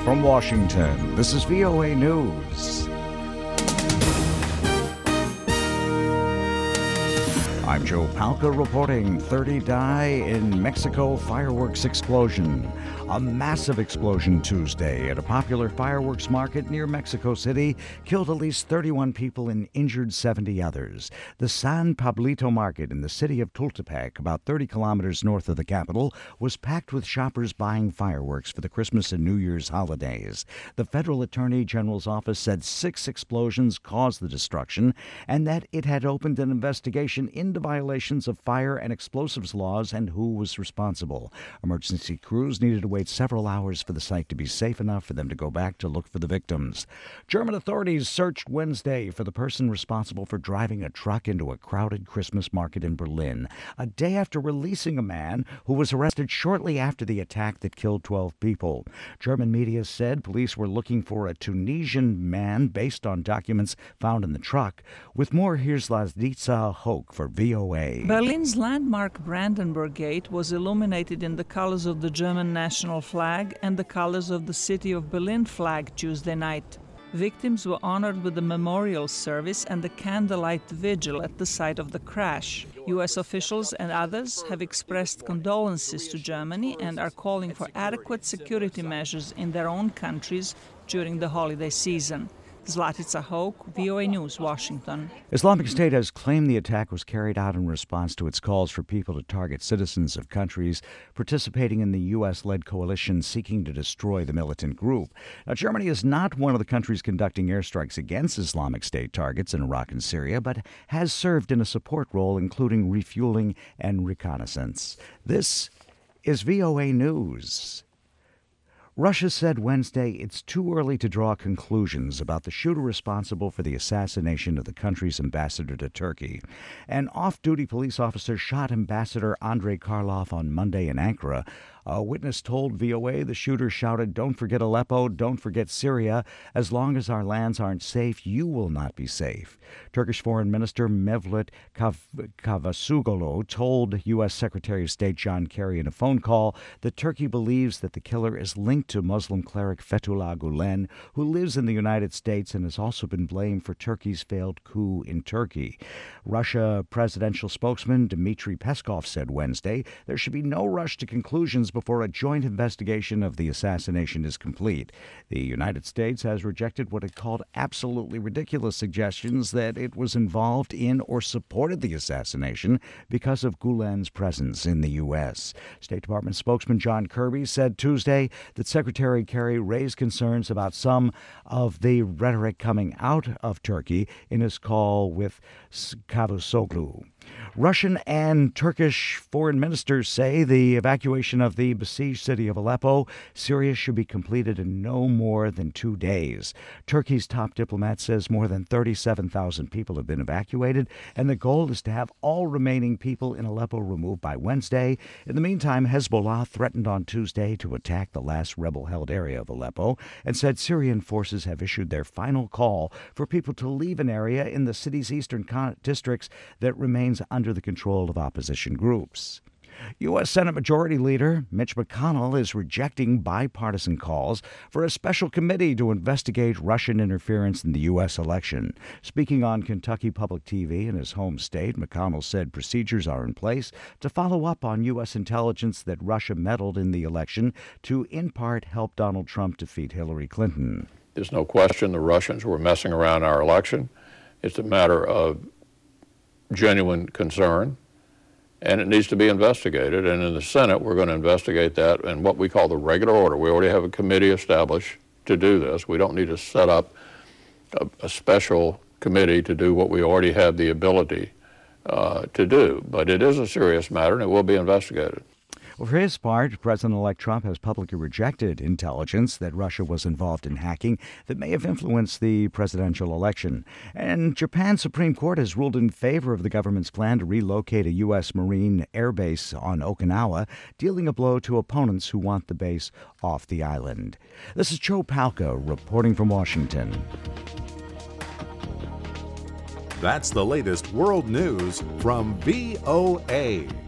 From Washington, this is VOA News. I'm Joe Palca reporting 30 die in Mexico fireworks explosion. A massive explosion Tuesday at a popular fireworks market near Mexico City killed at least 31 people and injured 70 others. The San Pablito market in the city of Tultepec, about 30 kilometers north of the capital, was packed with shoppers buying fireworks for the Christmas and New Year's holidays. The federal attorney general's office said 6 explosions caused the destruction and that it had opened an investigation into violations of fire and explosives laws and who was responsible. Emergency crews needed to wait several hours for the site to be safe enough for them to go back to look for the victims. German authorities searched Wednesday for the person responsible for driving a truck into a crowded Christmas market in Berlin, a day after releasing a man who was arrested shortly after the attack that killed 12 people. German media said police were looking for a Tunisian man based on documents found in the truck. With more, here's Laditza Hoke for VOA. Berlin's landmark Brandenburg Gate was illuminated in the colors of the German national flag and the colors of the City of Berlin flag Tuesday night. Victims were honored with a memorial service and a candlelight vigil at the site of the crash. U.S. officials and others have expressed condolences to Germany and are calling for adequate security measures in their own countries during the holiday season. Zlatica Hoke, VOA News, Washington. Islamic State has claimed the attack was carried out in response to its calls for people to target citizens of countries participating in the U.S.-led coalition seeking to destroy the militant group. Now, Germany is not one of the countries conducting airstrikes against Islamic State targets in Iraq and Syria, but has served in a support role, including refueling and reconnaissance. This is VOA News. Russia said Wednesday it's too early to draw conclusions about the shooter responsible for the assassination of the country's ambassador to Turkey. An off-duty police officer shot Ambassador Andrei Karlov on Monday in Ankara. A witness told VOA the shooter shouted, "Don't forget Aleppo, don't forget Syria. As long as our lands aren't safe, you will not be safe." Turkish Foreign Minister Mevlut Cavusoglu told U.S. Secretary of State John Kerry in a phone call that Turkey believes that the killer is linked to Muslim cleric Fethullah Gulen, who lives in the United States and has also been blamed for Turkey's failed coup in Turkey. Russia presidential spokesman Dmitry Peskov said Wednesday there should be no rush to conclusions before a joint investigation of the assassination is complete. The United States has rejected what it called absolutely ridiculous suggestions that it was involved in or supported the assassination because of Gulen's presence in the U.S. State Department spokesman John Kirby said Tuesday that Secretary Kerry raised concerns about some of the rhetoric coming out of Turkey in his call with Cavusoglu. Russian and Turkish foreign ministers say the evacuation of the besieged city of Aleppo, Syria, should be completed in no more than 2 days. Turkey's top diplomat says more than 37,000 people have been evacuated, and the goal is to have all remaining people in Aleppo removed by Wednesday. In the meantime, Hezbollah threatened on Tuesday to attack the last rebel-held area of Aleppo and said Syrian forces have issued their final call for people to leave an area in the city's eastern districts that remains under the control of opposition groups. U.S. Senate Majority Leader Mitch McConnell is rejecting bipartisan calls for a special committee to investigate Russian interference in the U.S. election. Speaking on Kentucky Public TV in his home state, McConnell said procedures are in place to follow up on U.S. intelligence that Russia meddled in the election to, in part, help Donald Trump defeat Hillary Clinton. There's no question the Russians were messing around our election. It's a matter of genuine concern, and it needs to be investigated. And in the Senate, we're going to investigate that in what we call the regular order. We already have a committee established to do this. We don't need to set up a special committee to do what we already have the ability to do. But it is a serious matter, and it will be investigated. Well, for his part, President-elect Trump has publicly rejected intelligence that Russia was involved in hacking that may have influenced the presidential election. And Japan's Supreme Court has ruled in favor of the government's plan to relocate a U.S. Marine Air Base on Okinawa, dealing a blow to opponents who want the base off the island. This is Joe Palca reporting from Washington. That's the latest world news from VOA.